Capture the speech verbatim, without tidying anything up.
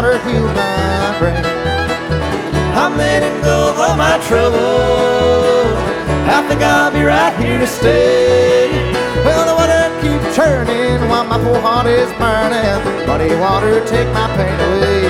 water heal my brain. I'm letting go of all my trouble. I think I'll be right here to stay. Well, the water keeps turning while my poor heart is burning. Muddy water, take my pain away.